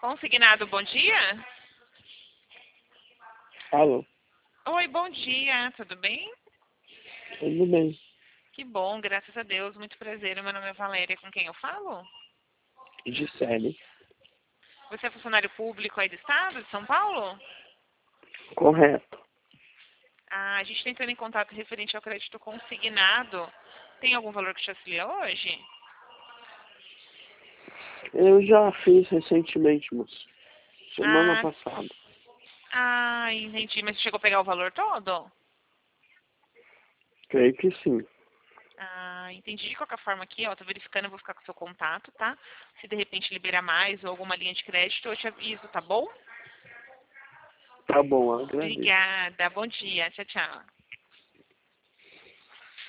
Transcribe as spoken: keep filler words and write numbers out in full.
Consignado, bom dia? Alô, Oi, bom dia, tudo bem? tudo bem? Que bom, graças a Deus, muito prazer. Meu nome é Valéria, com quem eu falo? Gisele. Você é funcionário público aí do estado de São Paulo? Correto. Ah, a gente está entrando em contato referente ao crédito consignado. Tem algum valor que te auxilia hoje? Eu já fiz recentemente, moço. Semana Ah, passada. ah, entendi. Mas você chegou a pegar o valor todo? Creio que sim. Ah, entendi. De qualquer forma aqui, ó, tô verificando, eu vou ficar com o seu contato, tá? Se de repente liberar mais ou alguma linha de crédito, eu te aviso, tá bom? Tá bom, eu agradeço. Obrigada. Bom dia. Tchau, tchau.